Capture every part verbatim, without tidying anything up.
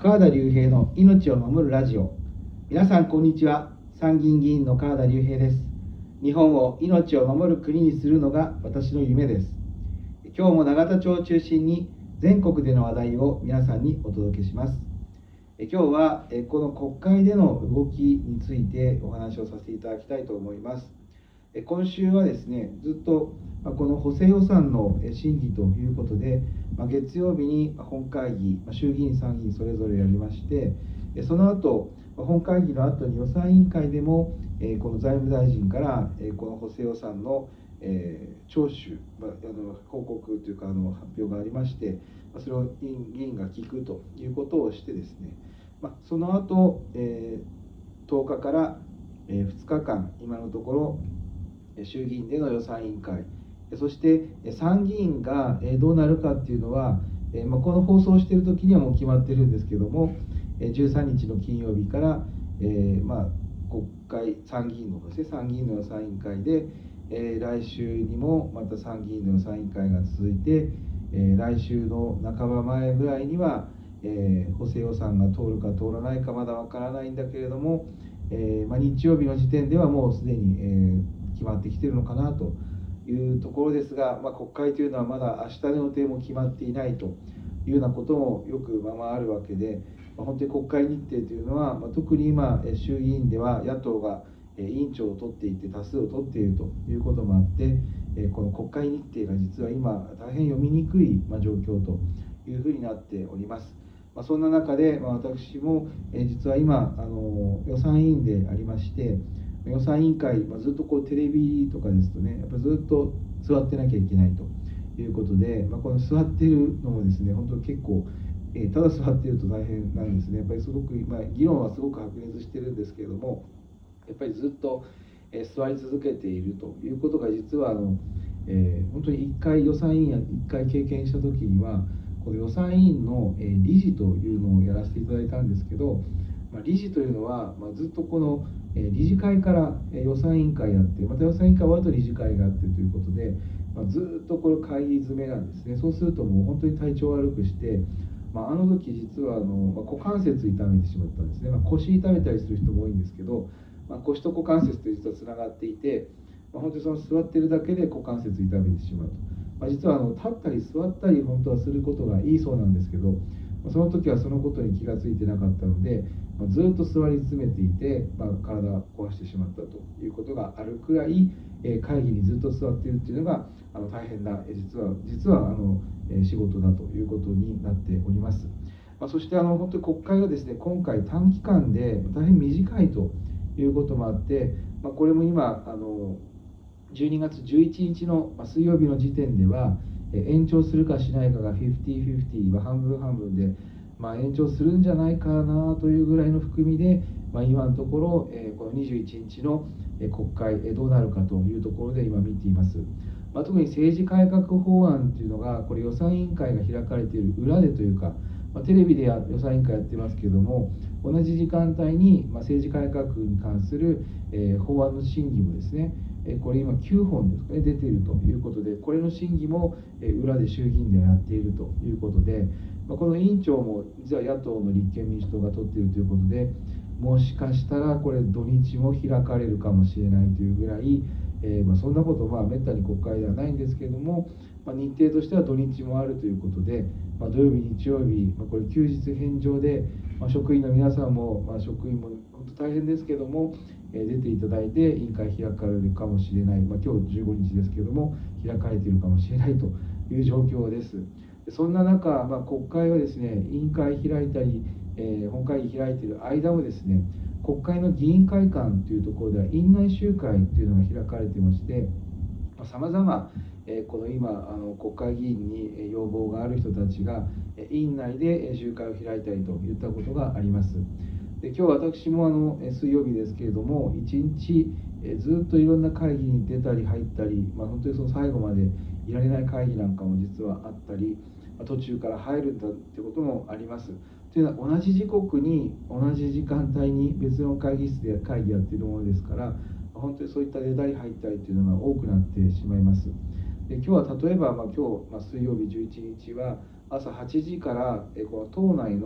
川田隆平の命を守るラジオ。皆さんこんにちは。参議院議員の川田隆平です。日本を命を守る国にするのが私の夢です。今日も永田町を中心に全国での話題を皆さんにお届けします。今日はこの国会での動きについてお話をさせていただきたいと思います。今週はですね、ずっとこの補正予算の審議ということで、月曜日に本会議、衆議院、参議院それぞれやりまして、その後、本会議の後に予算委員会でも、この財務大臣からこの補正予算の聴取、報告というかあの発表がありまして、それを議員が聞くということをしてですね、その後、とおかからふつかかん、今のところ、衆議院での予算委員会、そして参議院がどうなるかっていうのは、この放送している時にはもう決まってるんですけども、じゅうさんにちの金曜日から、まあ、国会、参議院のですね、参議院の予算委員会で、来週にもまた参議院の予算委員会が続いて、来週の半ば前ぐらいには、補正予算が通るか通らないかまだわからないんだけれども、まあ、日曜日の時点ではもうすでに決まってきているのかなというところですが、まあ、国会というのはまだ明日の予定も決まっていないというようなこともよくままあるわけで、まあ、本当に国会日程というのは、まあ、特に今衆議院では野党が委員長を取っていて多数を取っているということもあって、この国会日程が実は今大変読みにくい状況というふうになっております。まあ、そんな中で、まあ、私も実は今あの予算委員でありまして、予算委員会、まあ、ずっとこうテレビとかですとね、やっぱずっと座ってなきゃいけないということで、まあ、この座っているのもですね、本当に結構、えー、ただ座っていると大変なんですね。やっぱりすごく、まあ、議論はすごく白熱してるんですけれども、やっぱりずっと、えー、座り続けているということが実はあの、えー、本当にいっかい予算委員やいっかい経験した時には、この予算委員の、えー、理事というのをやらせていただいたんですけど、まあ、理事というのは、まあ、ずっとこの理事会から予算委員会やって、また予算委員会は後理事会があってということで、まあ、ずっとこの会議詰めなんですね。そうするともう本当に体調悪くして、まあ、あの時実はあの、まあ、股関節痛めてしまったんですね。まあ、腰痛めたりする人も多いんですけど、まあ、腰と股関節と実はつながっていて、まあ、本当にその座っているだけで股関節痛めてしまうと。まあ、実はあの立ったり座ったり本当はすることがいいそうなんですけど、その時はそのことに気がついてなかったので、まあ、ずっと座り詰めていて、まあ、体を壊してしまったということがあるくらい、えー、会議にずっと座っているというのがあの大変な、えー、実は実はあの、えー、仕事だということになっております。まあ、そしてあの本当に国会がですね、今回短期間で大変短いということもあって、まあ、これも今あのじゅうにがつじゅういちにちの水曜日の時点では、延長するかしないかがフィフティフィフティは半分半分で、まあ、延長するんじゃないかなというぐらいの含みで、まあ、今のところ、えー、このにじゅういちにちの国会、えー、どうなるかというところで今見ています。まあ、特に政治改革法案というのが、これ予算委員会が開かれている裏でというか、まあ、テレビで予算委員会やってますけれども、同じ時間帯に、まあ、政治改革に関する、えー、法案の審議もですね、これ今きゅうほんですかね、出ているということで、これの審議も裏で衆議院ではやっているということで、この委員長も実は野党の立憲民主党が取っているということで、もしかしたらこれ土日も開かれるかもしれないというぐらい、えー、まあそんなことまあめったに国会ではないんですけれども、まあ、日程としては土日もあるということで、まあ、土曜日、日曜日、まあ、これ休日返上で、まあ、職員の皆さんも、まあ、職員も本当大変ですけども、出ていただいて委員会開かれるかもしれない、まあ、今日じゅうごにちですけれども開かれているかもしれないという状況です。そんな中、まあ、国会はですね、委員会開いたり、えー、本会議開いている間もですね、国会の議員会館というところでは院内集会というのが開かれていまして、さまざまこの今あの国会議員に要望がある人たちが院内で集会を開いたりといったことがあります。で今日私もあの水曜日ですけれども、一日ずっといろんな会議に出たり入ったり、まあ、本当にその最後までいられない会議なんかも実はあったり、途中から入るんだってこともあります。というのは同じ時刻に同じ時間帯に別の会議室で会議やっているものですから、本当にそういった出たり入ったりというのが多くなってしまいます。で今日は例えば、まあ、今日、まあ、水曜日じゅういちにちは朝はちじからこの党内の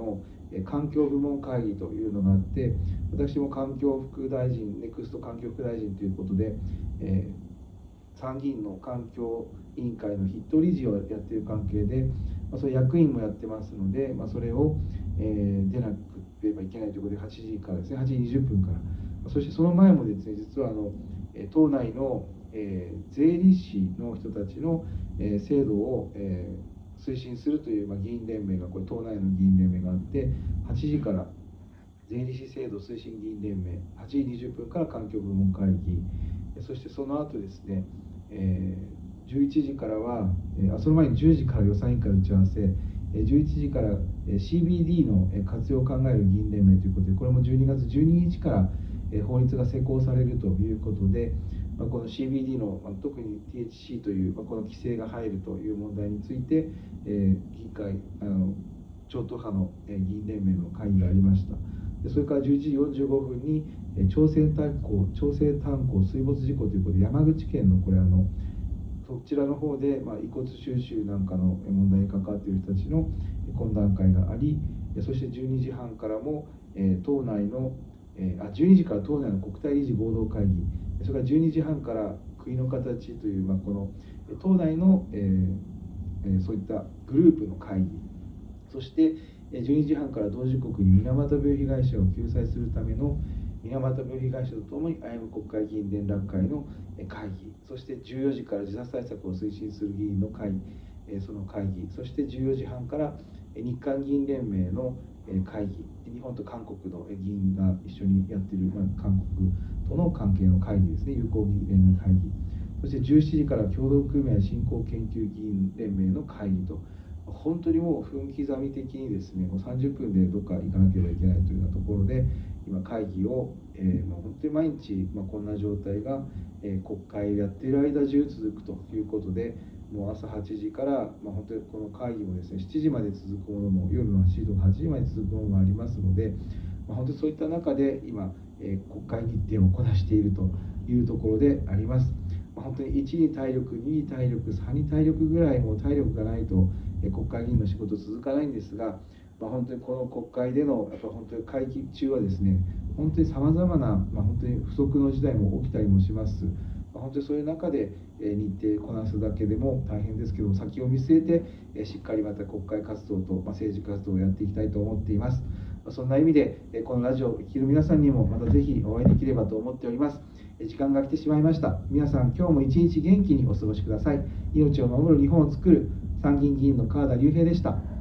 環境部門会議というのがあって、私も環境副大臣、ネクスト環境副大臣ということで、えー、参議院の環境委員会の筆頭理事をやっている関係で、まあ、それ役員もやってますので、まあ、それを、えー、出なければいけないということで、はちじからですね、はちじにじゅっぷんから、そしてその前もですね、実はあの党内の、えー、税理士の人たちの、えー、制度を、えー推進するという、まあ、議員連盟が、これ党内の議員連盟があって、はちじから税理士制度推進議員連盟、はちじにじゅっぷんから環境部門会議、そしてその後ですね、えー、じゅういちじからは、あその前にじゅうじから予算委員会打ち合わせ、じゅういちじから シービーディー の活用を考える議員連盟ということで、これもじゅうにがつじゅうににちから法律が施行されるということで、この シービーディー の特に ティーエイチシー というこの規制が入るという問題について、議会、あの超党派の議員連盟の会議がありました。それからじゅういちじよんじゅうごふんに朝鮮炭鉱朝鮮炭鉱水没事故ということで、山口県のこれあのそちらの方で、まあ、遺骨収集なんかの問題に関わっている人たちの懇談会があり、そしてじゅうにじはんからも、えー、党内の、えー、あじゅうにじから党内の国対理事合同会議、それからじゅうにじはんから国の形という、まあ、この党内の、えー、そういったグループの会議、そしてじゅうにじはんから同時刻に水俣病被害者を救済するための水俣病被害者とともに歩む国会議員連絡会の会議、そしてじゅうよじから自殺対策を推進する議員の会議、その会議、そしてじゅうよじはんから日韓議員連盟の会議、日本と韓国の議員が一緒にやっている、まあ、韓国との関係の会議ですね、友好議員連盟会議、そしてじゅうしちじから共同組合振興研究議員連盟の会議と、本当にもう分刻み的にですね、もうさんじゅっぷんでどっか行かなければいけないというようなところで、今、会議を、えー、まあ、本当に毎日、まあ、こんな状態が、えー、国会をやっている間中続くということで、もう朝はちじから、まあ、本当にこの会議もですね、しちじまで続くものも、夜のはちじとかはちじまで続くものもありますので、まあ、本当にそういった中で今、えー、国会日程をこなしているというところであります。まあ、本当にいちに体力、にに体力、さんに体力ぐらいもう体力がないと、えー、国会議員の仕事続かないんですが、まあ、本当にこの国会でのやっぱ本当に会期中はですね、本当にさまざまな、まあ、本当に不測の事態も起きたりもします。まあ、本当にそういう中で、えー、日程こなすだけでも大変ですけども、先を見据えて、えー、しっかりまた国会活動と、まあ、政治活動をやっていきたいと思っています。まあ、そんな意味で、えー、このラジオを聴きの皆さんにもまたぜひお会いできればと思っております。えー、時間が来てしまいました。皆さん、今日も一日元気にお過ごしください。命を守る日本を作る参議院議員の川田龍平でした。